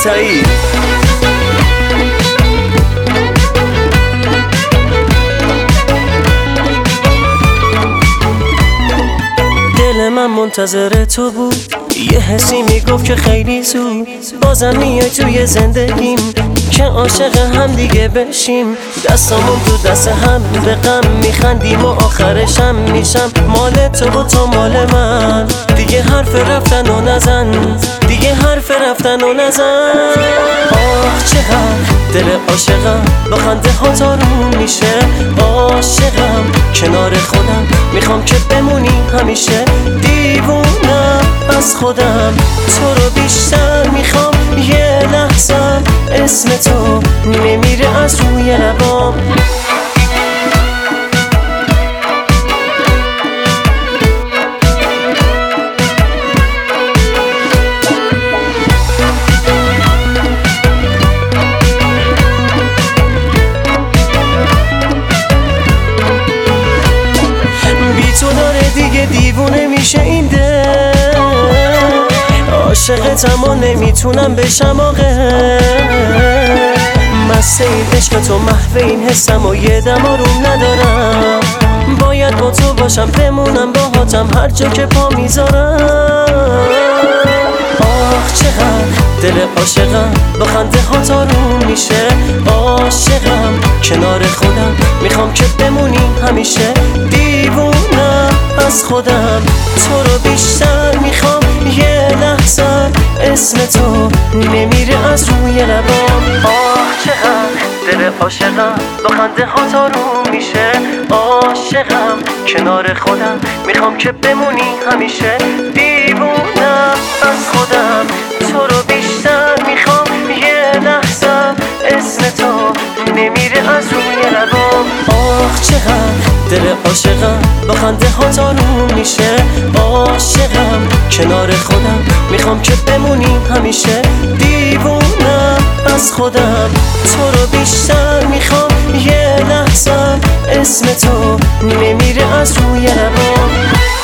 سعید. دل من منتظر تو بود، یه حسی میگفت که خیلی زود بازم میای توی زندگیم که عاشق هم دیگه بشیم. دستامون تو دست هم به غم میخندیم و آخرش هم میشم مال تو و تو مال من. دیگه حرف رفتن و نزن، دیگه حرف رفتن و نزن. آه چقدر دل عاشقم با خنده ها تارون میشه. عاشقم کنار خودم میخوام که بمونی همیشه. دیوونم از خودم تو رو بیشتر میخوام. یه لحظه اسم تو نمیره از روی لبام. بی تو داره دیگه دیوونه میشه این دل. عاشقتم و نمیتونم بشم آقه. مست این عشق تو محو این حسم و یه دم آروم ندارم. باید با تو باشم بمونم باهاتم هر جا که پا میذارم. آه چقدر دل عاشقم با خنده ها تارون میشه. عاشقم کنار خودم میخوام که بمونی همیشه. دیوونم از خودم تو رو بیشتر میخوام. یه لحظه اسم تو نمیره از روی لبام. آه چقدر دل عاشقم با خنده ها تارون میشه. عاشقم کنار خودم میخوام که بمونی همیشه. دیوونم از خودم تو رو بیشتر میخوام. یه لحظه اسم تو نمیره از روی لبام. آه چقدر دل عاشقم با خنده ها تارون میشه. عاشقم کنار خودم میخوام که بمونی همیشه. دیوونم از خودم تو رو بیشتر میخوام. یه لحظه اسم تو نمیره از روی لبام.